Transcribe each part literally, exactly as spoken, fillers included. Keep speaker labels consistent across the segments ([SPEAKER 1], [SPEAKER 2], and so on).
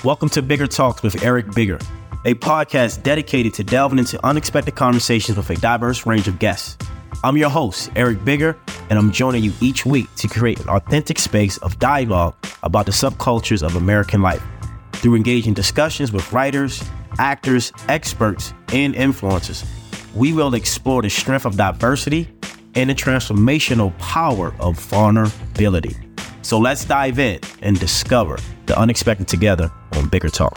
[SPEAKER 1] Welcome to Bigger Talks with Eric Bigger, a podcast dedicated to delving into unexpected conversations with a diverse range of guests. I'm your host, Eric Bigger, and I'm joining you each week to create an authentic space of dialogue about the subcultures of American life. Through engaging discussions with writers, actors, experts, and influencers, we will explore the strength of diversity and the transformational power of vulnerability. So let's dive in and discover the unexpected together on Bigger Talks.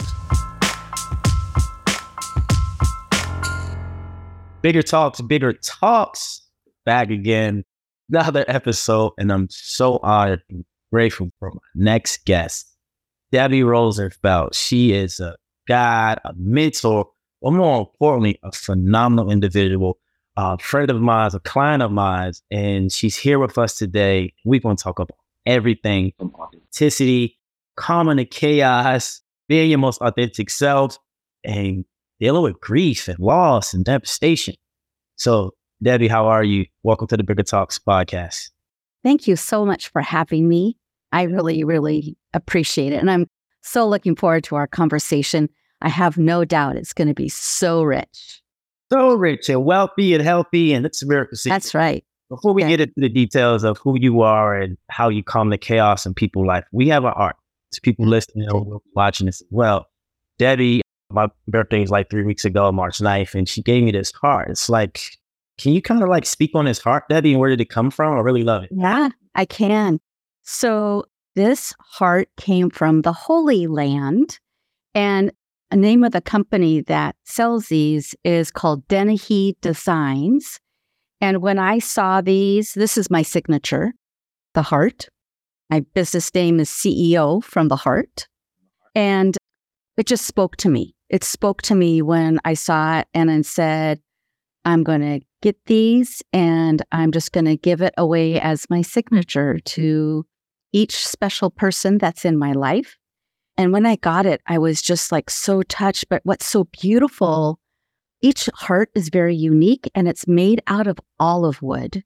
[SPEAKER 1] Bigger Talks, Bigger Talks, back again, another episode, and I'm so honored and grateful for my next guest, Debbie Rosenfeld. She is a guide, a mentor, or more importantly, a phenomenal individual, a friend of mine, a client of mine, and she's here with us today. We're going to talk about everything from authenticity, calming the chaos, being your most authentic self, and dealing with grief and loss and devastation. So, Debbie, how are you? Welcome to the Bigger Talks podcast.
[SPEAKER 2] Thank you so much for having me. I really, really appreciate it. And I'm so looking forward to our conversation. I have no doubt it's going to be so rich.
[SPEAKER 1] So rich and wealthy and healthy, and it's a miracle.
[SPEAKER 2] That's right.
[SPEAKER 1] Before we
[SPEAKER 2] yeah.
[SPEAKER 1] get into the details of who you are and how you calm the chaos in people's life, we have an art. To people listening or watching this as well. Debbie, my birthday is like three weeks ago, March ninth, and she gave me this heart. It's like, can you kind of like speak on this heart, Debbie, and where did it come from? I really love it.
[SPEAKER 2] Yeah, I can. So this heart came from the Holy Land, and the name of the company that sells these is called Dennehy Designs. And when I saw these, this is my signature, the heart. My business name is C E O from the Heart. And it just spoke to me. It spoke to me when I saw it and then said, I'm going to get these and I'm just going to give it away as my signature to each special person that's in my life. And when I got it, I was just like so touched. But what's so beautiful, each heart is very unique and it's made out of olive wood.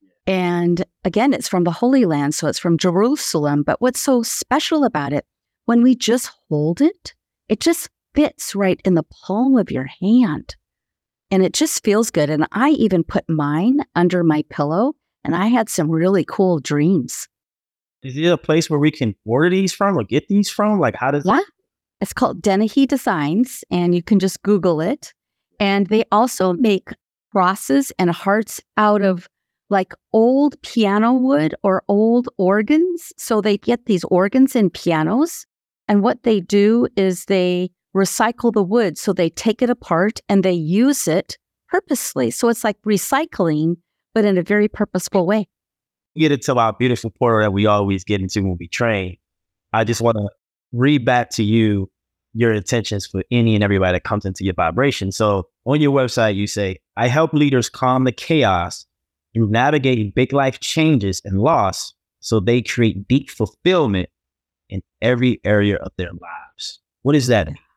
[SPEAKER 2] And again, it's from the Holy Land, so it's from Jerusalem. But what's so special about it, when we just hold it, it just fits right in the palm of your hand. And it just feels good. And I even put mine under my pillow, and I had some really cool dreams.
[SPEAKER 1] Is there a place where we can order these from or get these from? Like, how does
[SPEAKER 2] Yeah, it's called Dennehy Designs, and you can just Google it. And they also make crosses and hearts out of like old piano wood or old organs. So they get these organs in pianos. And what they do is they recycle the wood. So they take it apart and they use it purposely. So it's like recycling, but in a very purposeful way.
[SPEAKER 1] Get into our beautiful portal that we always get into when we train. I just want to read back to you your intentions for any and everybody that comes into your vibration. So on your website, you say, I help leaders calm the chaos through navigating big life changes and loss so they create deep fulfillment in every area of their lives. What does that mean?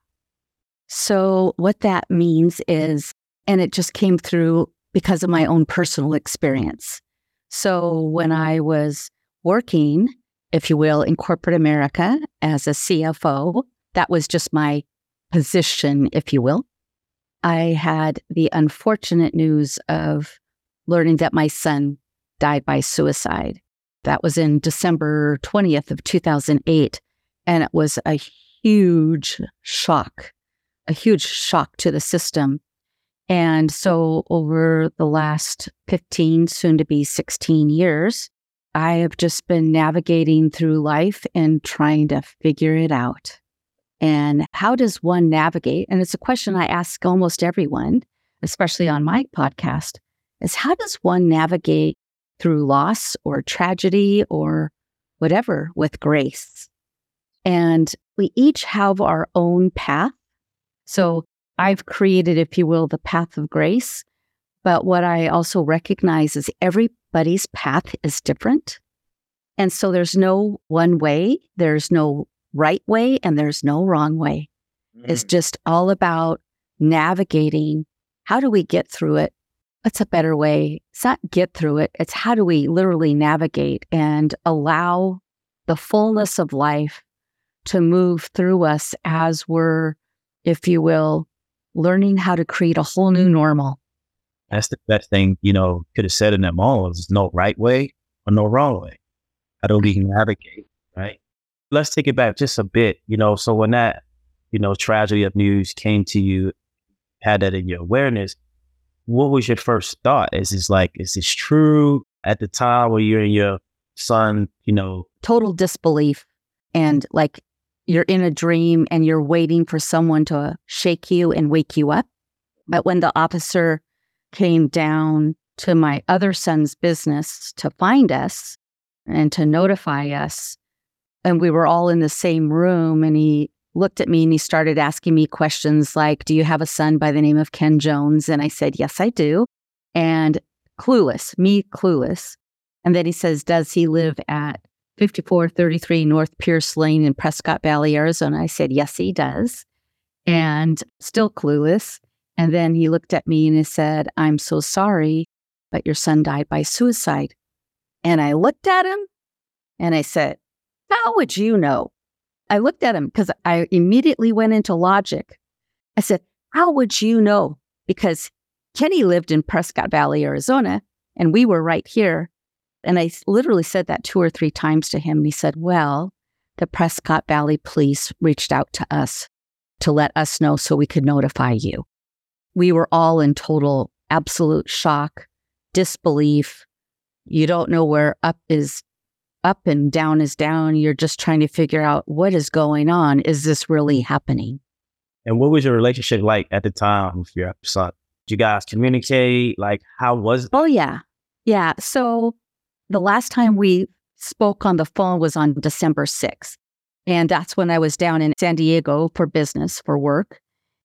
[SPEAKER 2] So what that means is, and it just came through because of my own personal experience. So when I was working, if you will, in corporate America as a C F O, that was just my position, if you will. I had the unfortunate news of learning that my son died by suicide. That was in December twentieth of two thousand eight. And it was a huge shock, a huge shock to the system. And so over the last fifteen, soon to be sixteen years, I have just been navigating through life and trying to figure it out. And how does one navigate? And it's a question I ask almost everyone, especially on my podcast, is how does one navigate through loss or tragedy or whatever with grace? And we each have our own path. So I've created, if you will, the path of grace. But what I also recognize is everybody's path is different. And so there's no one way, there's no right way, and there's no wrong way. Mm. It's just all about navigating. How do we get through it? What's a better way? It's not get through it. It's how do we literally navigate and allow the fullness of life to move through us as we're, if you will, learning how to create a whole new normal.
[SPEAKER 1] That's the best thing, you know, could have said in that moment. There's no right way or no wrong way. How do we navigate, right? Let's take it back just a bit, you know, so when that, you know, tragedy of news came to you, had that in your awareness, what was your first thought? Is this like, is this true at the time where you and your son, you know?
[SPEAKER 2] Total disbelief. And like you're in a dream and you're waiting for someone to shake you and wake you up. But when the officer came down to my other son's business to find us and to notify us, and we were all in the same room, and he looked at me and he started asking me questions like, do you have a son by the name of Ken Jones? And I said, yes, I do. And clueless, me clueless. And then he says, does he live at fifty-four thirty-three North Pierce Lane in Prescott Valley, Arizona? I said, yes, he does. And still clueless. And then he looked at me and he said, I'm so sorry, but your son died by suicide. And I looked at him and I said, how would you know? I looked at him because I immediately went into logic. I said, how would you know? Because Kenny lived in Prescott Valley, Arizona, and we were right here. And I literally said that two or three times to him. And he said, well, the Prescott Valley police reached out to us to let us know so we could notify you. We were all in total, absolute shock, disbelief. You don't know where up is up and down is down. You're just trying to figure out what is going on. Is this really happening?
[SPEAKER 1] And what was your relationship like at the time with your son? Did you guys communicate? Like, how was it?
[SPEAKER 2] Oh, yeah. Yeah. So the last time we spoke on the phone was on December sixth. And that's when I was down in San Diego for business, for work.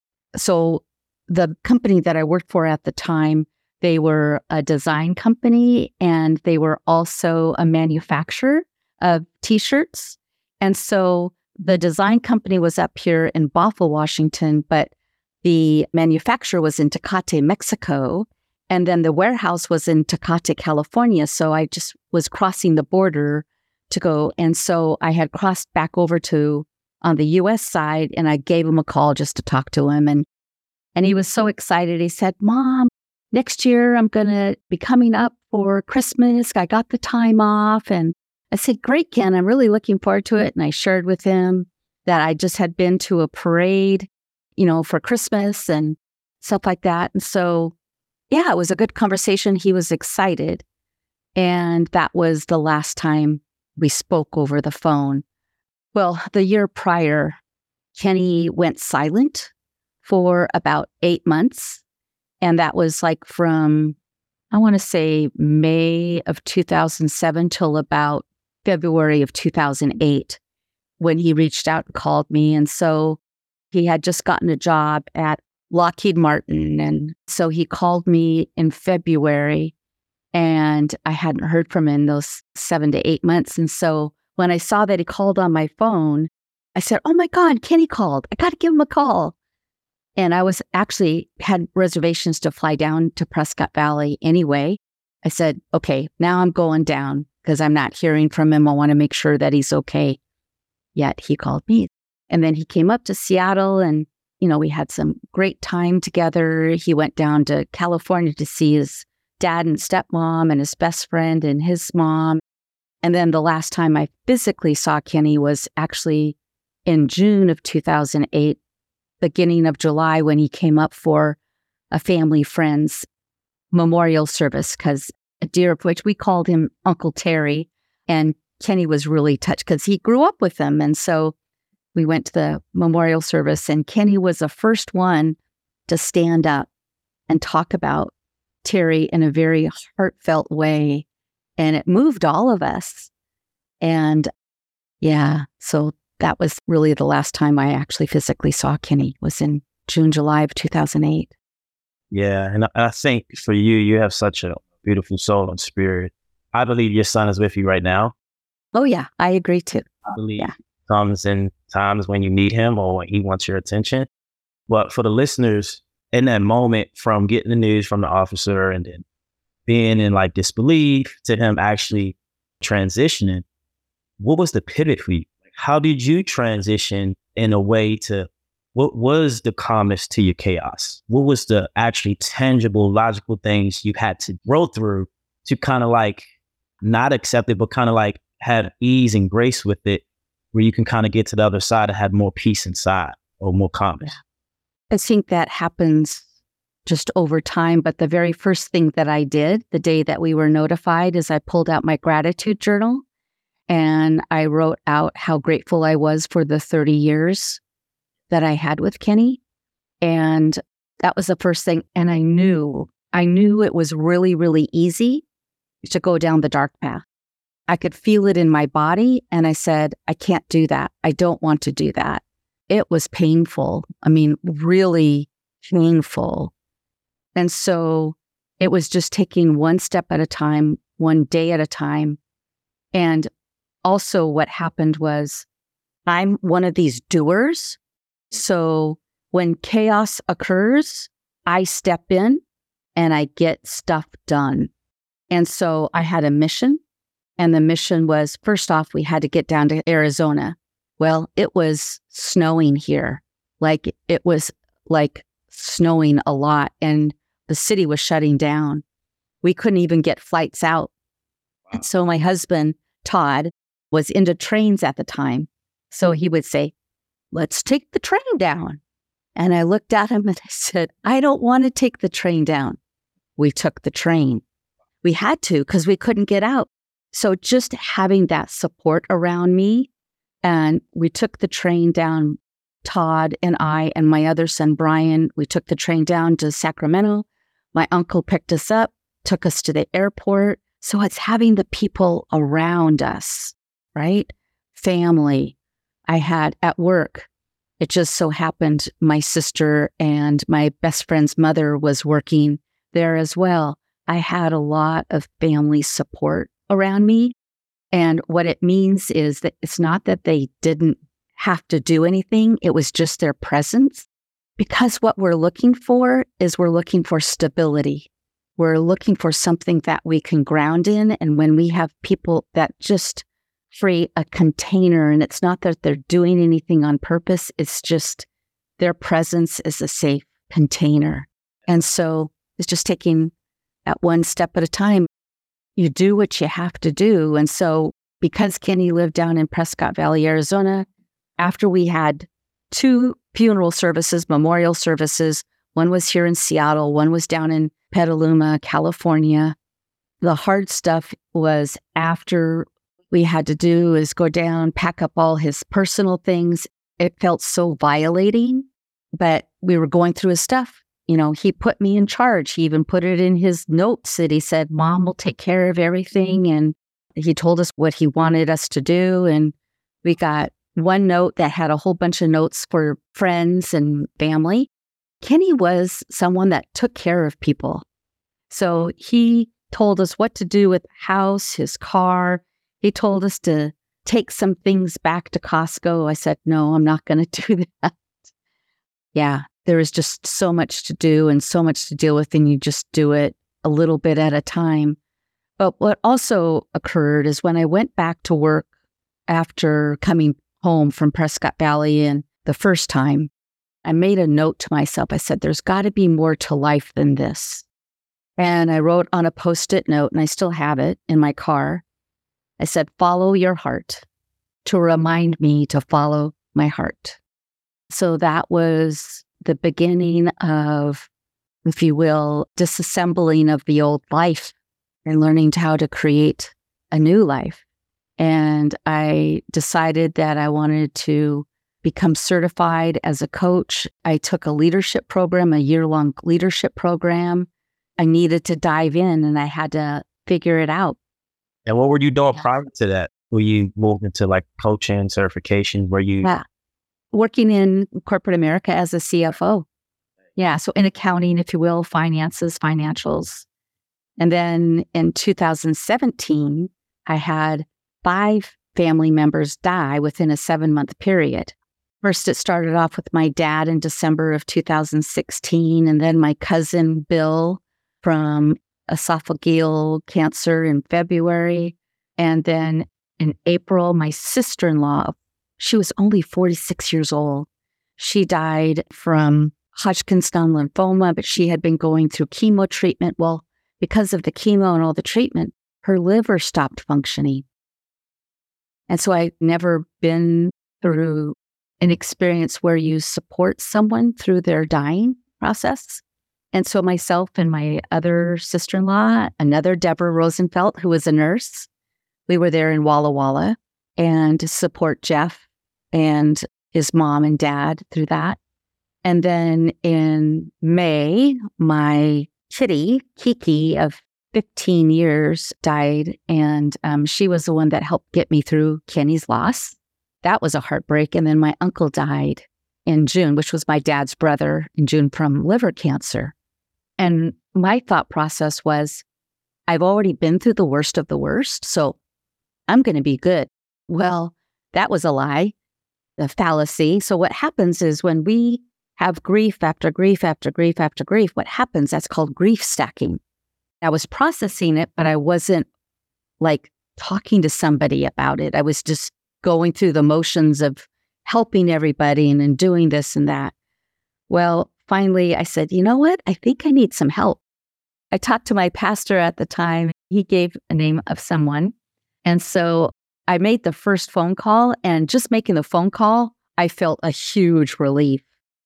[SPEAKER 2] So the company that I worked for at the time, they were a design company and they were also a manufacturer of T-shirts. And so the design company was up here in Bothell, Washington, but the manufacturer was in Tecate, Mexico. And then the warehouse was in Tecate, California. So I just was crossing the border to go. And so I had crossed back over to on the U S side and I gave him a call just to talk to him. And And he was so excited. He said, Mom, next year I'm going to be coming up for Christmas. I got the time off. And I said, great, Ken, I'm really looking forward to it. And I shared with him that I just had been to a parade, you know, for Christmas and stuff like that. And so, yeah, it was a good conversation. He was excited. And that was the last time we spoke over the phone. Well, the year prior, Kenny went silent for about eight months. And that was like from, I want to say May of two thousand seven till about February of two thousand eight when he reached out and called me. And so he had just gotten a job at Lockheed Martin. And so he called me in February and I hadn't heard from him those seven to eight months. And so when I saw that he called on my phone, I said, oh my God, Kenny called. I got to give him a call. And I was actually had reservations to fly down to Prescott Valley anyway. I said, okay, now I'm going down because I'm not hearing from him. I want to make sure that he's okay. Yet he called me. And then he came up to Seattle and, you know, we had some great time together. He went down to California to see his dad and stepmom and his best friend and his mom. And then the last time I physically saw Kenny was actually in June of two thousand eight. Beginning of July when he came up for a family friend's memorial service because a dear of which we called him Uncle Terry. And Kenny was really touched because he grew up with him. And so we went to the memorial service and Kenny was the first one to stand up and talk about Terry in a very heartfelt way. And it moved all of us. And yeah, so that was really the last time I actually physically saw Kenny was in June, July of two thousand eight.
[SPEAKER 1] Yeah. And I think for you, you have such a beautiful soul and spirit. I believe your son is with you right now.
[SPEAKER 2] Oh, yeah. I agree too.
[SPEAKER 1] I believe
[SPEAKER 2] yeah.
[SPEAKER 1] comes in times when you need him or when he wants your attention. But for the listeners, in that moment from getting the news from the officer and then being in like disbelief to him actually transitioning, what was the pivot for you? how did you transition in a way to what was the calmness to your chaos? What was the actually tangible, logical things you had to grow through to kind of like not accept it, but kind of like have ease and grace with it, where you can kind of get to the other side and have more peace inside or more calmness?
[SPEAKER 2] I think that happens just over time. But the very first thing that I did the day that we were notified is I pulled out my gratitude journal and I wrote out how grateful I was for the thirty years that I had with Kenny. And that was the first thing. And I knew, I knew it was really, really easy to go down the dark path. I could feel it in my body. And I said, I can't do that. I don't want to do that. It was painful. I mean, really painful. And so it was just taking one step at a time, one day at a time. And also what happened was I'm one of these doers. So when chaos occurs, I step in and I get stuff done. And so I had a mission. And the mission was, first off, we had to get down to Arizona. Well, it was snowing here. Like it was like snowing a lot. And the city was shutting down. We couldn't even get flights out. Wow. And so my husband, Todd, was into trains at the time. So he would say, let's take the train down. And I looked at him and I said, I don't want to take the train down. We took the train. We had to because we couldn't get out. So just having that support around me, and we took the train down, Todd and I and my other son, Brian, we took the train down to Sacramento. My uncle picked us up, took us to the airport. So it's having the people around us, right? Family. I had at work. It just so happened my sister and my best friend's mother was working there as well. I had a lot of family support around me. And what it means is that it's not that they didn't have to do anything. It was just their presence. Because what we're looking for is we're looking for stability. We're looking for something that we can ground in. And when we have people that just create a container, and it's not that they're doing anything on purpose, it's just their presence is a safe container. And so it's just taking that one step at a time. You do what you have to do. And so because Kenny lived down in Prescott Valley, Arizona, after we had two funeral services, memorial services, one was here in Seattle, one was down in Petaluma, California. The hard stuff was after we had to do is go down, pack up all his personal things. It felt so violating, but we were going through his stuff. You know, he put me in charge. He even put it in his notes that he said, Mom will take care of everything. And he told us what he wanted us to do. And we got one note that had a whole bunch of notes for friends and family. Kenny was someone that took care of people. So he told us what to do with the house, his car. He told us to take some things back to Costco. I said, no, I'm not going to do that. Yeah, there is just so much to do and so much to deal with, and you just do it a little bit at a time. But what also occurred is when I went back to work after coming home from Prescott Valley and the first time, I made a note to myself. I said, there's got to be more to life than this. And I wrote on a Post-it note, and I still have it in my car. I said, follow your heart, to remind me to follow my heart. So that was the beginning of, if you will, disassembling of the old life and learning how to create a new life. And I decided that I wanted to become certified as a coach. I took a leadership program, a year-long leadership program. I needed to dive in and I had to figure it out.
[SPEAKER 1] And what were you doing prior to that? Were you moved into like coaching, certification? Were you
[SPEAKER 2] yeah. working in corporate America as a C F O? Yeah, so in accounting, if you will, finances, financials. And then in two thousand seventeen, I had five family members die within a seven-month period. First, it started off with my dad in December of two thousand sixteen, and then my cousin Bill from esophageal cancer in February. And then in April, my sister-in-law of She was only forty-six years old. She died from Hodgkin's lymphoma, but she had been going through chemo treatment. Well, because of the chemo and all the treatment, her liver stopped functioning. And so I've never been through an experience where you support someone through their dying process. And so myself and my other sister-in-law, another Deborah Rosenfeld, who was a nurse, we were there in Walla Walla and to support Jeff and his mom and dad through that. And then in May, my kitty, Kiki, of fifteen years, died. And um, she was the one that helped get me through Kenny's loss. That was a heartbreak. And then my uncle died in June, which was my dad's brother, in June from liver cancer. And my thought process was, I've already been through the worst of the worst, so I'm going to be good. Well, that was a lie, a fallacy. So what happens is when we have grief after grief after grief after grief, what happens, that's called grief stacking. I was processing it, but I wasn't like talking to somebody about it. I was just going through the motions of helping everybody and, and doing this and that. Well, finally, I said, you know what? I think I need some help. I talked to my pastor at the time. He gave a name of someone. And so I made the first phone call, and just making the phone call, I felt a huge relief.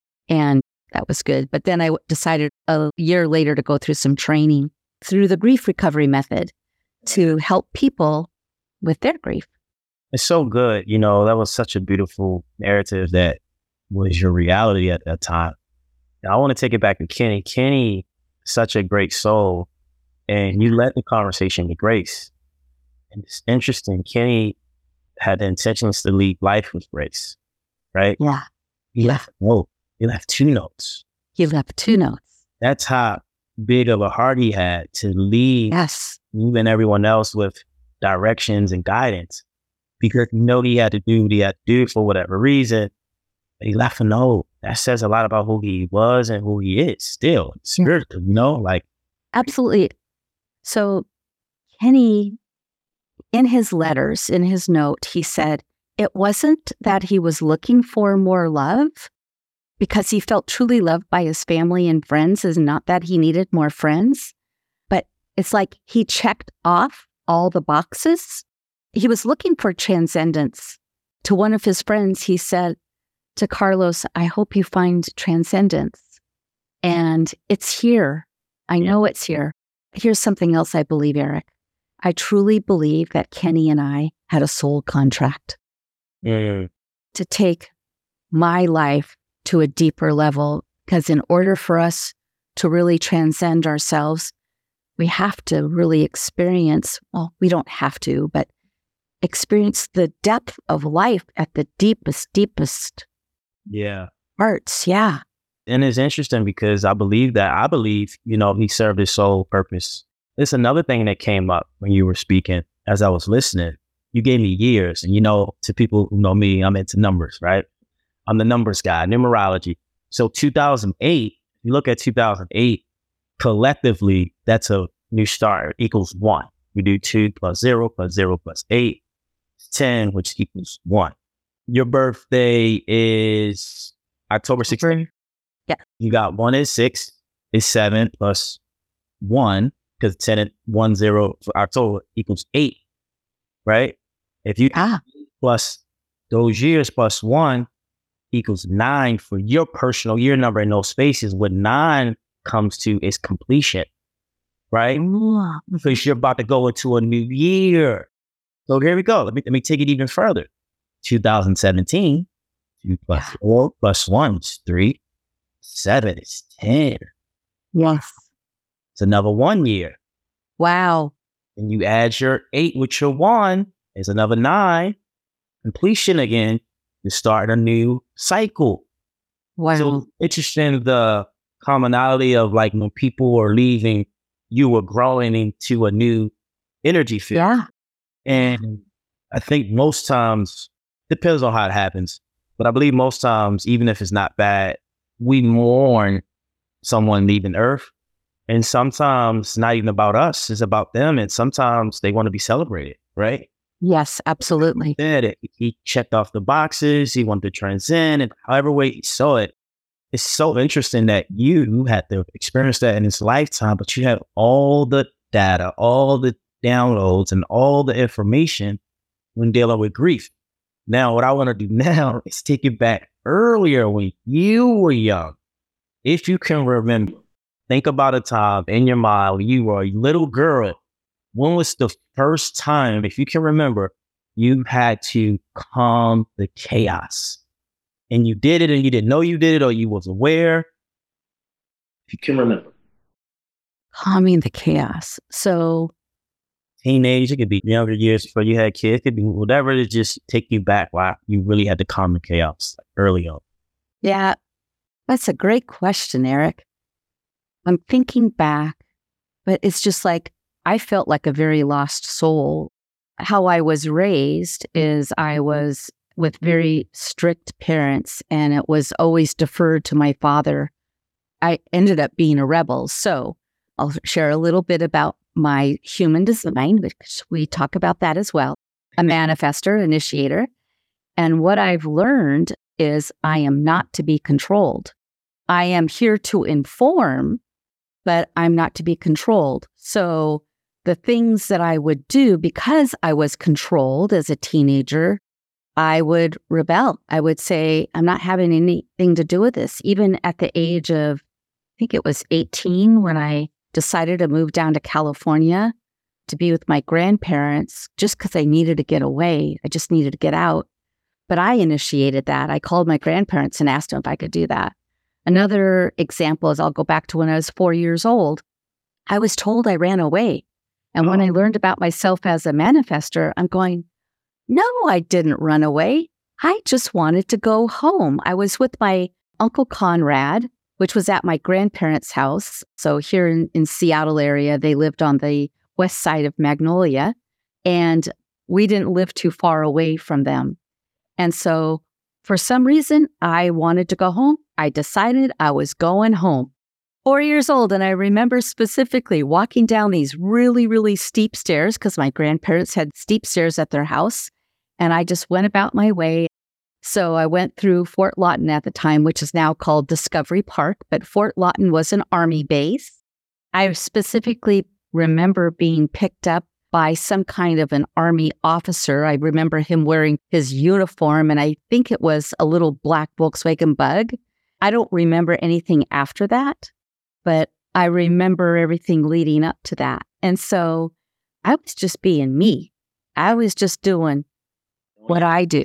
[SPEAKER 2] And that was good. But then I decided a year later to go through some training through the grief recovery method to help people with their grief.
[SPEAKER 1] It's so good. You know, that was such a beautiful narrative that was your reality at that time. Now, I want to take it back to Kenny. Kenny, such a great soul, and you led the conversation with grace. And it's interesting. Kenny had the intentions to lead life with grace, right?
[SPEAKER 2] Yeah.
[SPEAKER 1] He left a note. He left two notes.
[SPEAKER 2] He left two notes.
[SPEAKER 1] That's how big of a heart he had to lead
[SPEAKER 2] Yes.
[SPEAKER 1] you and everyone else with directions and guidance, because you know he had to do what he had to do for whatever reason. But he left a note. That says a lot about who he was and who he is still, spiritually, you know, like.
[SPEAKER 2] Absolutely. So Kenny, in his letters, in his note, he said, it wasn't that he was looking for more love because he felt truly loved by his family and friends, is not that he needed more friends, but it's like he checked off all the boxes. He was looking for transcendence. To one of his friends, he said to Carlos, I hope you find transcendence. And it's here. I know it's here. Here's something else I believe, Eric. I truly believe that Kenny and I had a soul contract
[SPEAKER 1] Mm.
[SPEAKER 2] to take my life to a deeper level, because in order for us to really transcend ourselves, we have to really experience, well, we don't have to, but experience the depth of life at the deepest, deepest
[SPEAKER 1] Yeah.
[SPEAKER 2] parts. Yeah.
[SPEAKER 1] And it's interesting because I believe that, I believe, you know, he served his soul purpose. There's another thing that came up when you were speaking as I was listening. You gave me years, and you know, to people who know me, I'm into numbers, right? I'm the numbers guy, numerology. So two thousand eight, you look at two thousand eight, collectively, that's a new start, equals one. We do two plus zero plus zero plus eight, ten, which equals one. Your birthday is October sixteenth.
[SPEAKER 2] Yeah.
[SPEAKER 1] You got one is six, is seven plus one, because ten and one, zero for October equals eight, right? If you
[SPEAKER 2] Ah.
[SPEAKER 1] plus those years plus one equals nine for your personal year number in those spaces, what nine comes to is completion, right?
[SPEAKER 2] Ooh.
[SPEAKER 1] Because you're about to go into a new year. So here we go. Let me let me take it even further. two thousand seventeen, two plus
[SPEAKER 2] Yeah.
[SPEAKER 1] four plus one is three. Seven is ten.
[SPEAKER 2] Yes.
[SPEAKER 1] It's another one year.
[SPEAKER 2] Wow.
[SPEAKER 1] And you add your eight with your one, is another nine. Completion again. You start a new cycle.
[SPEAKER 2] Wow.
[SPEAKER 1] So interesting, the commonality of like when people are leaving, you were growing into a new energy field.
[SPEAKER 2] Yeah.
[SPEAKER 1] And I think most times, depends on how it happens, but I believe most times, even if it's not bad, we mourn someone leaving Earth. And sometimes it's not even about us, it's about them. And sometimes they want to be celebrated, right?
[SPEAKER 2] Yes, absolutely.
[SPEAKER 1] Did it. He checked off the boxes. He wanted to transcend, and however way he saw it. It's so interesting that you had to experience that in his lifetime, but you had all the data, all the downloads, and all the information when dealing with grief. Now, what I want to do now is take it back earlier when you were young. If you can remember, think about a time in your mind when you were a little girl. When was the first time, if you can remember, you had to calm the chaos? And you did it and you didn't know you did it or you was aware. If you can remember.
[SPEAKER 2] Calming the chaos. So
[SPEAKER 1] Teenage, it could be younger years before you had kids, it could be whatever to just take you back while you really had to calm the chaos like early on.
[SPEAKER 2] Yeah, that's a great question, Eric. I'm thinking back, but it's just like I felt like a very lost soul. How I was raised is I was with very strict parents, and it was always deferred to my father. I ended up being a rebel. So I'll share a little bit about my human design, which we talk about that as well. A manifester, initiator. And what I've learned is I am not to be controlled. I am here to inform, but I'm not to be controlled. So the things that I would do because I was controlled as a teenager, I would rebel. I would say, I'm not having anything to do with this. Even at the age of, I think it was eighteen, when I decided to move down to California to be with my grandparents, just because I needed to get away. I just needed to get out. But I initiated that. I called my grandparents and asked them if I could do that. Another example is I'll go back to when I was four years old. I was told I ran away. And when I learned about myself as a manifester, I'm going, no, I didn't run away. I just wanted to go home. I was with my Uncle Conrad, which was at my grandparents' house. So here in, in Seattle area, they lived on the west side of Magnolia, and we didn't live too far away from them. And so for some reason, I wanted to go home. I decided I was going home. Four years old, and I remember specifically walking down these really, really steep stairs because my grandparents had steep stairs at their house. And I just went about my way. So I went through Fort Lawton at the time, which is now called Discovery Park, but Fort Lawton was an Army base. I specifically remember being picked up by some kind of an Army officer. I remember him wearing his uniform, and I think it was a little black Volkswagen Bug. I don't remember anything after that, but I remember everything leading up to that. And so I was just being me. I was just doing what I do.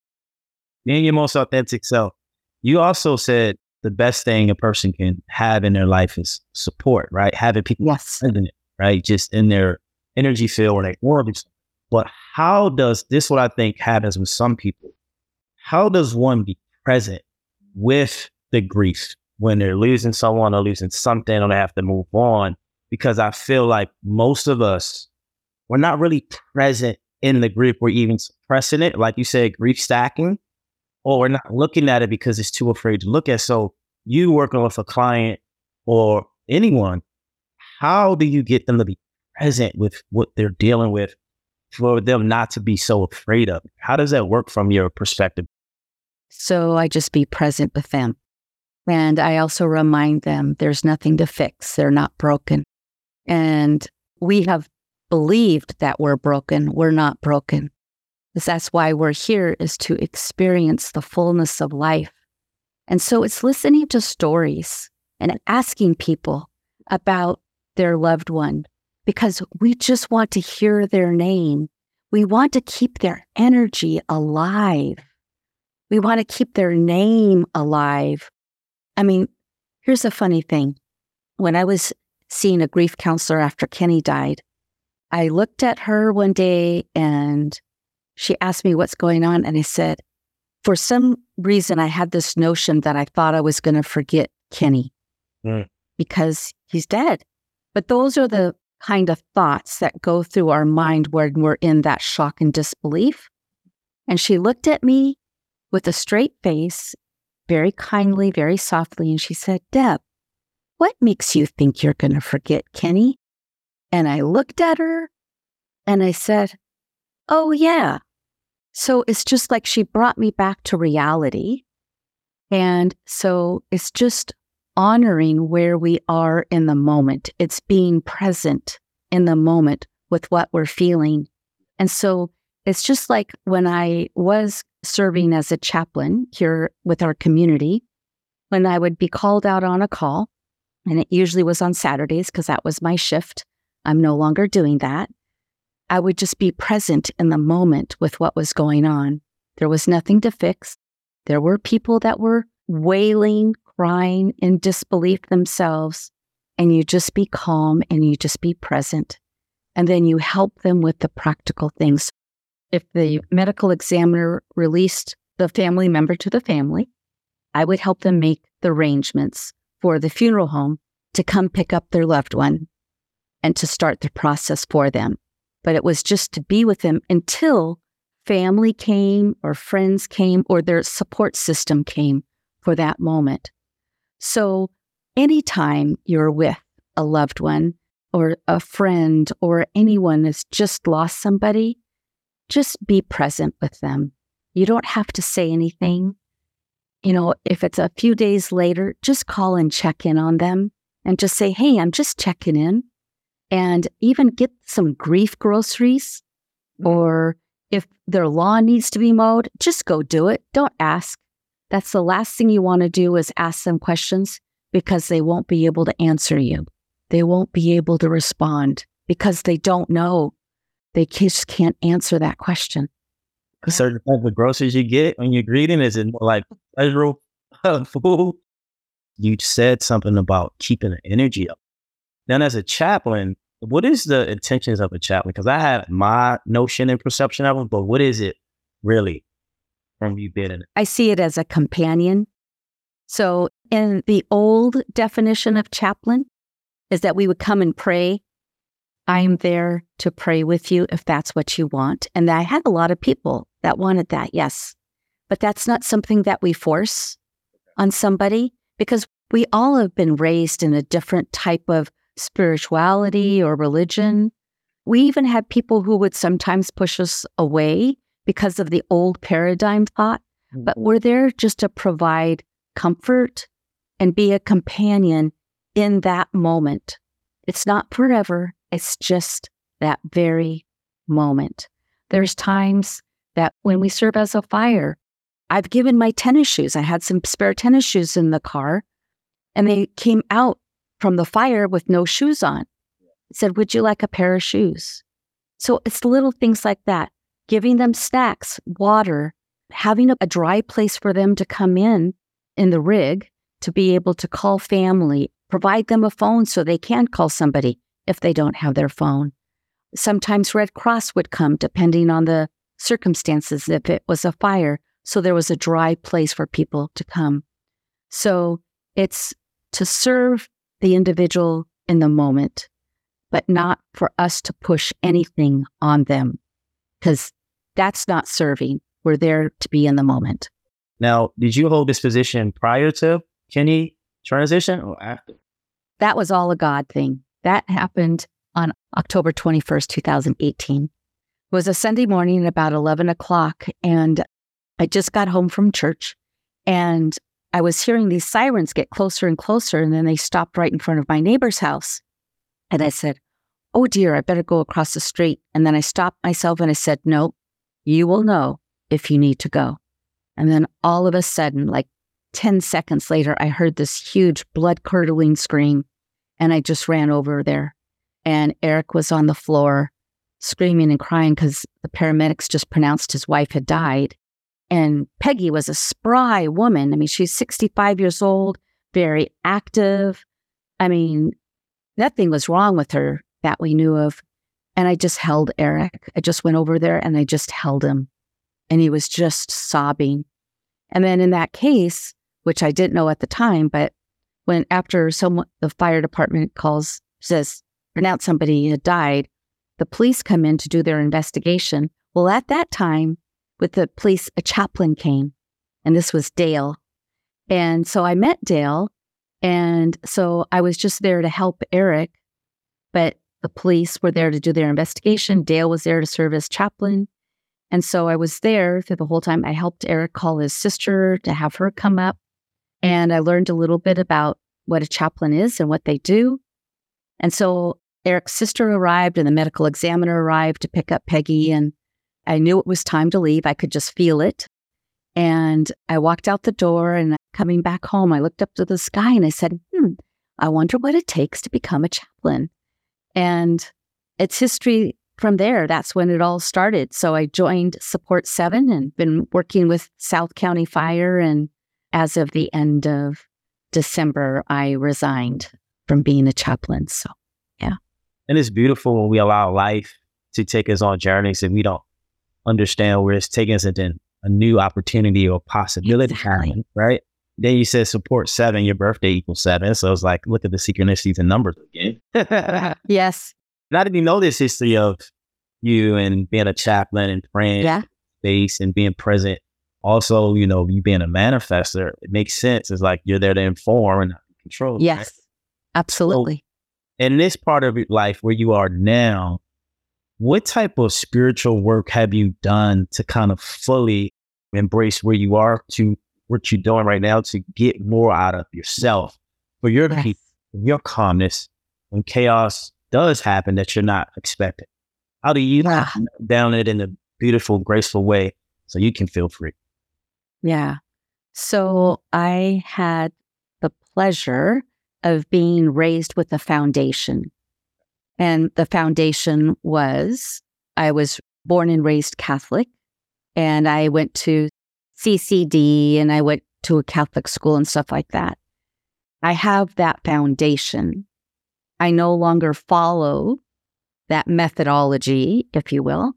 [SPEAKER 1] Being your most authentic self. You also said the best thing a person can have in their life is support, right? Having people
[SPEAKER 2] Yes.
[SPEAKER 1] present, right? Just in their energy field or their world. But how does this, what I think happens with some people, how does one be present with the grief when they're losing someone or losing something or they have to move on? Because I feel like most of us, we're not really present in the grief. We're even suppressing it. Like you said, grief stacking, or we're not looking at it because it's too afraid to look at. So you working with a client or anyone, how do you get them to be present with what they're dealing with for them not to be so afraid of it? How does that work from your perspective?
[SPEAKER 2] So I just be present with them. And I also remind them there's nothing to fix. They're not broken. And we have believed that we're broken. We're not broken. That's why we're here, is to experience the fullness of life. And so it's listening to stories and asking people about their loved one, because we just want to hear their name. We want to keep their energy alive. We want to keep their name alive. I mean, here's a funny thing. When I was seeing a grief counselor after Kenny died, I looked at her one day and she asked me what's going on. And I said, for some reason, I had this notion that I thought I was going to forget Kenny mm. because he's dead. But those are the kind of thoughts that go through our mind when we're in that shock and disbelief. And she looked at me with a straight face, very kindly, very softly, and she said, Deb, what makes you think you're going to forget Kenny? And I looked at her and I said, Oh, yeah. So it's just like she brought me back to reality. And so it's just honoring where we are in the moment. It's being present in the moment with what we're feeling. And so it's just like when I was serving as a chaplain here with our community, when I would be called out on a call, and it usually was on Saturdays because that was my shift. I'm no longer doing that. I would just be present in the moment with what was going on. There was nothing to fix. There were people that were wailing, crying in disbelief themselves, and you just be calm and you just be present. And then you help them with the practical things. If the medical examiner released the family member to the family, I would help them make the arrangements for the funeral home to come pick up their loved one and to start the process for them. But it was just to be with them until family came or friends came or their support system came for that moment. So anytime you're with a loved one or a friend or anyone that's just lost somebody, just be present with them. You don't have to say anything. You know, if it's a few days later, just call and check in on them and just say, hey, I'm just checking in. And even get some grief groceries, or if their lawn needs to be mowed, just go do it. Don't ask. That's the last thing you want to do is ask them questions because they won't be able to answer you. They won't be able to respond because they don't know. They just can't answer that question.
[SPEAKER 1] A certain type of groceries you get when you're greeting, is it more like pleasurable food? You said something about keeping the energy up. Then as a chaplain, what is the intentions of a chaplain? Because I have my notion and perception of them, but what is it really from you being in it?
[SPEAKER 2] I see it as a companion. So in the old definition of chaplain is that we would come and pray. I'm there to pray with you if that's what you want. And I had a lot of people that wanted that, yes. But that's not something that we force on somebody because we all have been raised in a different type of spirituality or religion. We even had people who would sometimes push us away because of the old paradigm thought, but we're there just to provide comfort and be a companion in that moment. It's not forever. It's just that very moment. There's times that when we serve as a fire, I've given my tennis shoes. I had some spare tennis shoes in the car, and they came out from the fire with no shoes on. It said, would you like a pair of shoes? So it's little things like that. Giving them snacks, water, having a, a dry place for them to come in, in the rig, to be able to call family, provide them a phone so they can call somebody if they don't have their phone. Sometimes Red Cross would come depending on the circumstances if it was a fire. So there was a dry place for people to come. So it's to serve the individual in the moment, but not for us to push anything on them, because that's not serving. We're there to be in the moment.
[SPEAKER 1] Now, did you hold this position prior to Kenny transition or after?
[SPEAKER 2] That was all a God thing. That happened on October twenty-first, twenty eighteen. It was a Sunday morning at about eleven o'clock, and I just got home from church, and I was hearing these sirens get closer and closer, and then they stopped right in front of my neighbor's house. And I said, oh dear, I better go across the street. And then I stopped myself and I said, no, you will know if you need to go. And then all of a sudden, like ten seconds later, I heard this huge blood-curdling scream, and I just ran over there. And Eric was on the floor screaming and crying because the paramedics just pronounced his wife had died. And Peggy was a spry woman. I mean, she's sixty-five years old, very active. I mean, nothing was wrong with her that we knew of. And I just held Eric. I just went over there and I just held him. And he was just sobbing. And then in that case, which I didn't know at the time, but when after someone, the fire department calls, says, pronounce somebody had died, the police come in to do their investigation. Well, at that time, with the police, a chaplain came, and this was Dale. And so I met Dale, and so I was just there to help Eric, but the police were there to do their investigation. Dale was there to serve as chaplain, And so I was there through the whole time. I helped Eric call his sister to have her come up. And I learned a little bit about what a chaplain is and what they do. And so Eric's sister arrived and the medical examiner arrived to pick up Peggy. And I knew it was time to leave. I could just feel it. And I walked out the door, and coming back home, I looked up to the sky and I said, hmm, I wonder what it takes to become a chaplain. And it's history from there. That's when it all started. So I joined Support seven and been working with South County Fire. And as of the end of December, I resigned from being a chaplain. So, yeah.
[SPEAKER 1] And it's beautiful when we allow life to take us on journeys and we don't understand where it's taking us into a new opportunity or possibility,
[SPEAKER 2] Exactly.
[SPEAKER 1] right? Then you said Support seven, your birthday equals seven. So it's like, look at the synchronicities and numbers again.
[SPEAKER 2] Yes.
[SPEAKER 1] And I didn't even know this history of you and being a chaplain and praying
[SPEAKER 2] Yeah.
[SPEAKER 1] space and being present. Also, you know, you being a manifester, it makes sense. It's like you're there to inform and not control.
[SPEAKER 2] Yes.
[SPEAKER 1] Right?
[SPEAKER 2] Absolutely.
[SPEAKER 1] In this part of your life where you are now, what type of spiritual work have you done to kind of fully embrace where you are to what you're doing right now to get more out of yourself for your
[SPEAKER 2] Yes.
[SPEAKER 1] peace, your calmness when chaos does happen that you're not expecting? How do you
[SPEAKER 2] Yeah.
[SPEAKER 1] down it in a beautiful, graceful way so you can feel free?
[SPEAKER 2] Yeah. So I had the pleasure of being raised with a foundation. And the foundation was, I was born and raised Catholic, and I went to C C D and I went to a Catholic school and stuff like that. I have that foundation. I no longer follow that methodology, if you will.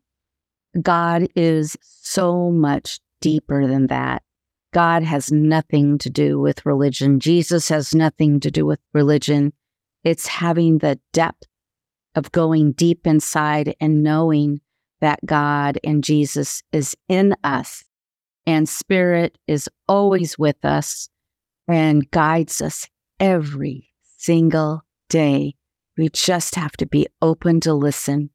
[SPEAKER 2] God is so much deeper than that. God has nothing to do with religion. Jesus has nothing to do with religion. It's having the depth of going deep inside and knowing that God and Jesus is in us, and Spirit is always with us and guides us every single day. We just have to be open to listen.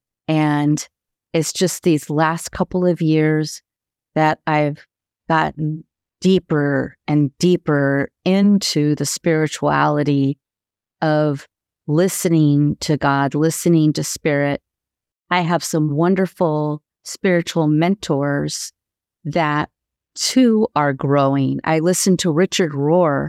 [SPEAKER 2] And it's just these last couple of years that I've gotten deeper and deeper into the spirituality of listening to God, listening to Spirit. I have some wonderful spiritual mentors that too are growing. I listen to Richard Rohr.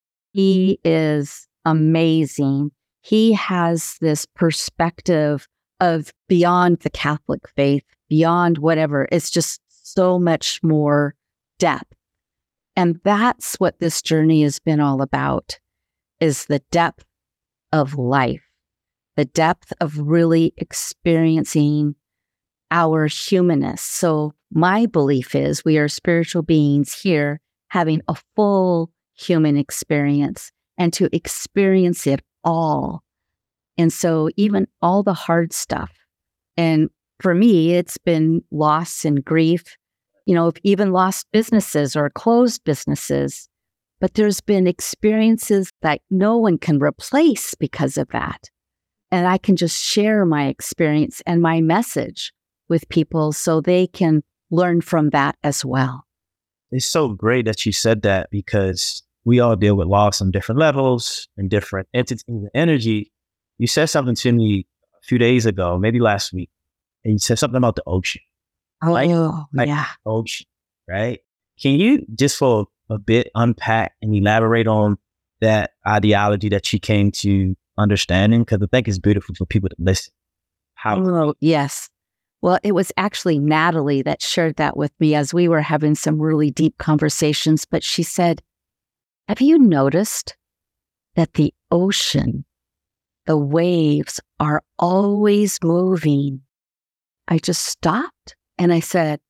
[SPEAKER 2] He is amazing. He has this perspective of beyond the Catholic faith, beyond whatever. It's just so much more depth. And that's what this journey has been all about, is the depth of life, the depth of really experiencing our humanness. So my belief is we are spiritual beings here having a full human experience, and to experience it all. And so even all the hard stuff. And for me, it's been loss and grief, you know, even lost businesses or closed businesses. But there's been experiences that no one can replace because of that. And I can just share my experience and my message with people so they can learn from that as well.
[SPEAKER 1] It's so great that you said that, because we all deal with loss on different levels and different entities and energy. You said something to me a few days ago, maybe last week, and you said something about the ocean.
[SPEAKER 2] Oh,
[SPEAKER 1] Like- like-
[SPEAKER 2] yeah.
[SPEAKER 1] Ocean, right? Can you just for a bit unpack and elaborate on that ideology that you came to understanding? Because I think it's beautiful for people to listen. How?
[SPEAKER 2] Oh, yes. Well, it was actually Natalie that shared that with me as we were having some really deep conversations. But she said, have you noticed that the ocean, the waves are always moving? I just stopped and I said,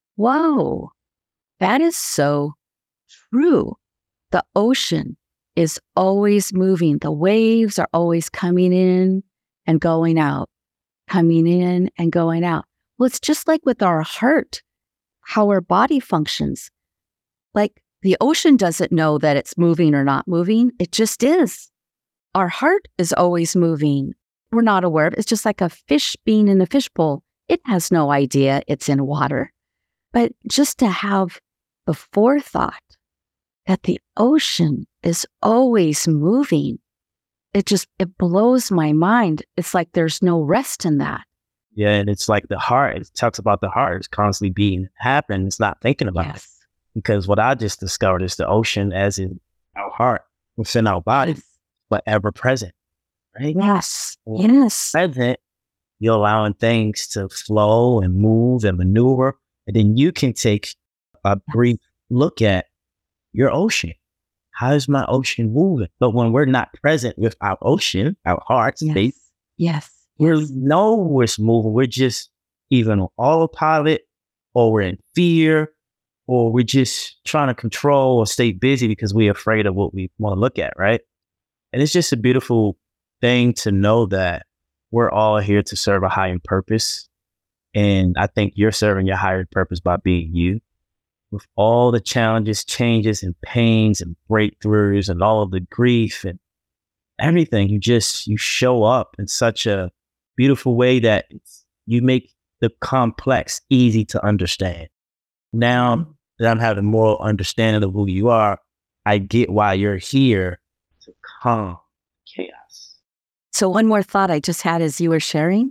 [SPEAKER 2] whoa, that is so true. The ocean is always moving. The waves are always coming in and going out, coming in and going out. Well, it's just like with our heart, how our body functions. Like the ocean doesn't know that it's moving or not moving. It just is. Our heart is always moving. We're not aware of it. It's just like a fish being in a fishbowl. it has no idea it's in water. But just to have the forethought that the ocean is always moving, it just, it blows my mind. It's like there's no rest in that.
[SPEAKER 1] Yeah, and it's like the heart. It talks about the heart. It's constantly being happening. It's not thinking about
[SPEAKER 2] Yes.
[SPEAKER 1] it. Because what I just discovered is the ocean as in our heart, within our body,
[SPEAKER 2] Yes.
[SPEAKER 1] but ever present, right?
[SPEAKER 2] Yes.
[SPEAKER 1] Well,
[SPEAKER 2] Yes.
[SPEAKER 1] Present, you're allowing things to flow and move and maneuver. And then you can take a brief look at your ocean. How is my ocean moving? But when we're not present with our ocean, our heart
[SPEAKER 2] Yes.
[SPEAKER 1] space,
[SPEAKER 2] Yes.
[SPEAKER 1] we
[SPEAKER 2] Yes.
[SPEAKER 1] know it's moving. We're just either on autopilot, or we're in fear, or we're just trying to control or stay busy because we're afraid of what we want to look at, right? And it's just a beautiful thing to know that we're all here to serve a higher purpose. And I think you're serving your higher purpose by being you. With all the challenges, changes, and pains and breakthroughs and all of the grief and everything, you just, you show up in such a beautiful way that you make the complex easy to understand. Now that I'm having more understanding of who you are, I get why you're here to calm chaos.
[SPEAKER 2] So one more thought I just had as you were sharing.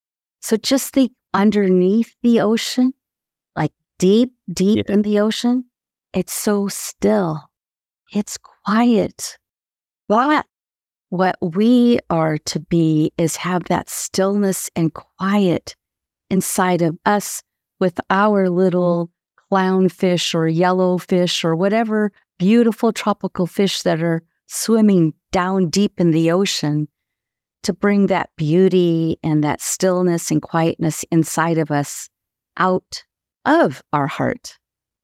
[SPEAKER 2] So just think underneath the ocean, like deep, deep
[SPEAKER 1] Yeah.
[SPEAKER 2] in the ocean, it's so still. It's quiet. But what we are to be is have that stillness and quiet inside of us with our little clownfish or yellowfish or whatever beautiful tropical fish that are swimming down deep in the ocean, to bring that beauty and that stillness and quietness inside of us out of our heart.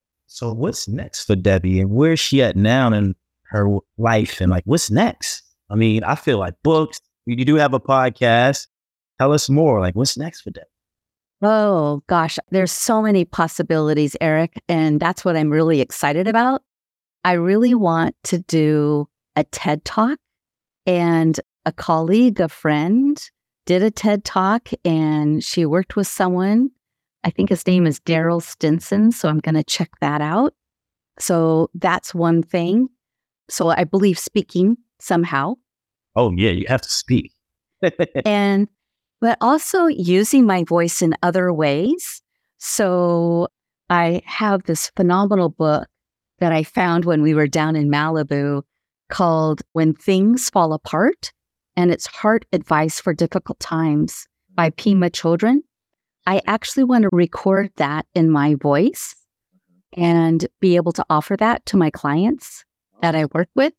[SPEAKER 1] So what's next for Debbie, and where's she at now in her life, and like what's next? I mean, I feel like books. You do have a podcast. Tell us more. Like what's next for Debbie?
[SPEAKER 2] Oh gosh, there's so many possibilities, Eric, and that's what I'm really excited about. I really want to do a TED Talk, and a colleague, a friend, did a TED Talk, and she worked with someone. I think his name is Daryl Stinson, so I'm going to check that out. So that's one thing. So I believe speaking somehow.
[SPEAKER 1] Oh yeah, you have to speak.
[SPEAKER 2] and but also using my voice in other ways. So I have this phenomenal book that I found when we were down in Malibu called When Things Fall Apart, and it's Heart Advice for Difficult Times by Pema Chodron. I actually want to record that in my voice and be able to offer that to my clients that I work with.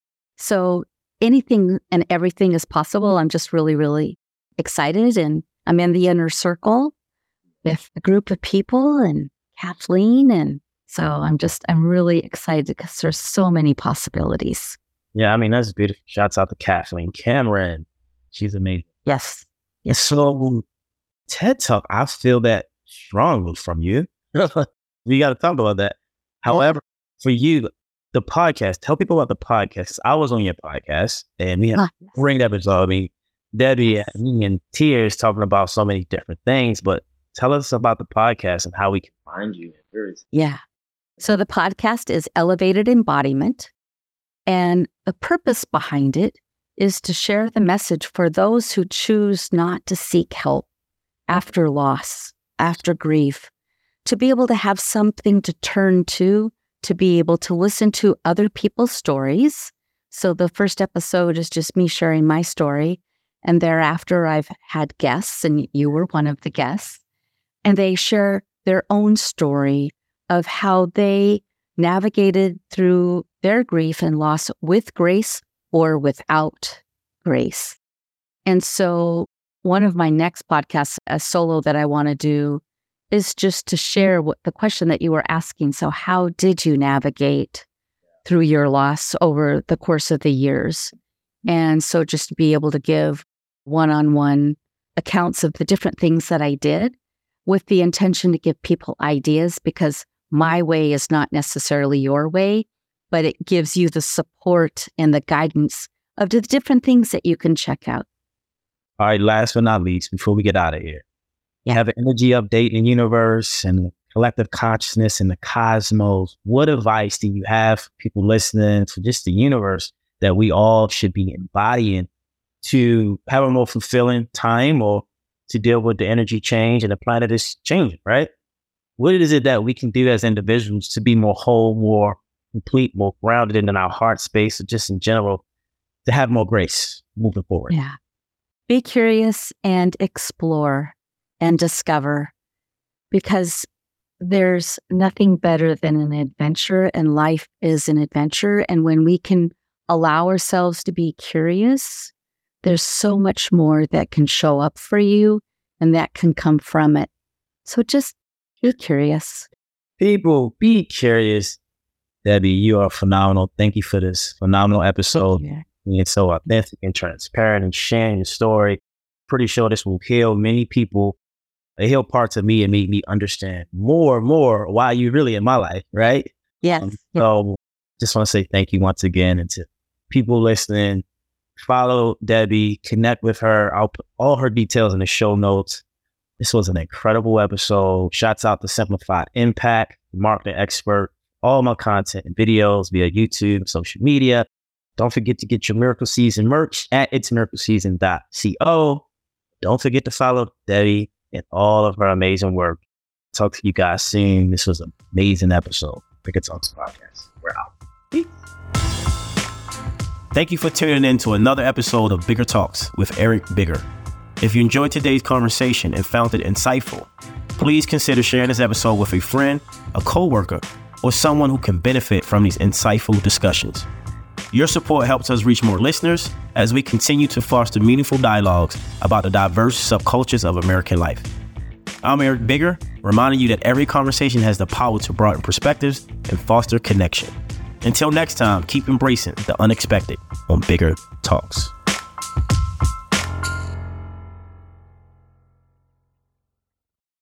[SPEAKER 2] So anything and everything is possible. I'm just really, really excited. And I'm in the inner circle with a group of people and Kathleen. And so I'm just, I'm really excited because there's so many possibilities.
[SPEAKER 1] Yeah, I mean, that's beautiful. Shouts out to Kathleen Cameron. She's amazing.
[SPEAKER 2] Yes.
[SPEAKER 1] Yes. So TED Talk, I feel that strongly from you. We got to talk about that. However, for you, the podcast, tell people about the podcast. I was on your podcast and we had
[SPEAKER 2] Ah,
[SPEAKER 1] a great episode. I mean, Debbie had me in tears talking about so many different things, but tell us about the podcast and how we can find you.
[SPEAKER 2] Yeah. So the podcast is Elevated Embodiment, and the purpose behind it is to share the message for those who choose not to seek help after loss, after grief, to be able to have something to turn to, to be able to listen to other people's stories. So the first episode is just me sharing my story. And thereafter, I've had guests, and you were one of the guests, and they share their own story of how they navigated through their grief and loss with grace or without grace. And so one of my next podcasts, a solo that I want to do, is just to share what the question that you were asking. So how did you navigate through your loss over the course of the years? And so just to be able to give one-on-one accounts of the different things that I did with the intention to give people ideas, because my way is not necessarily your way, but it gives you the support and the guidance of the different things that you can check out.
[SPEAKER 1] All right, last but not least, before we get out of here,
[SPEAKER 2] Yeah.
[SPEAKER 1] have an energy update in the universe and collective consciousness in the cosmos. What advice do you have for people listening to just the universe that we all should be embodying to have a more fulfilling time or to deal with the energy change and the planet is changing, right? What is it that we can do as individuals to be more whole, more complete, more grounded in our heart space, or just in general, to have more grace moving forward?
[SPEAKER 2] Yeah. Be curious and explore and discover, because there's nothing better than an adventure, and life is an adventure. And when we can allow ourselves to be curious, there's so much more that can show up for you and that can come from it. So just be curious.
[SPEAKER 1] People, be curious. Debbie, you are phenomenal. Thank you for this phenomenal episode.
[SPEAKER 2] Yeah.
[SPEAKER 1] Being so authentic and transparent and sharing your story. Pretty sure this will heal many people. It heal parts of me and make me understand more and more why you're really in my life, right?
[SPEAKER 2] Yes.
[SPEAKER 1] Um, so just want to say thank you once again. And to people listening, follow Debbie, connect with her. I'll put all her details in the show notes. This was an incredible episode. Shouts out to Simplified Impact, marketing expert, all my content and videos via YouTube, social media. Don't forget to get your Miracle Season merch at its miracle season dot co. Don't forget to follow Debbie and all of her amazing work. Talk to you guys soon. This was an amazing episode. Bigger Talks Podcast. We're out. Peace. Thank you for tuning in to another episode of Bigger Talks with Eric Bigger. If you enjoyed today's conversation and found it insightful, please consider sharing this episode with a friend, a coworker, or someone who can benefit from these insightful discussions. Your support helps us reach more listeners as we continue to foster meaningful dialogues about the diverse subcultures of American life. I'm Eric Bigger, reminding you that every conversation has the power to broaden perspectives and foster connection. Until next time, keep embracing the unexpected on Bigger Talks.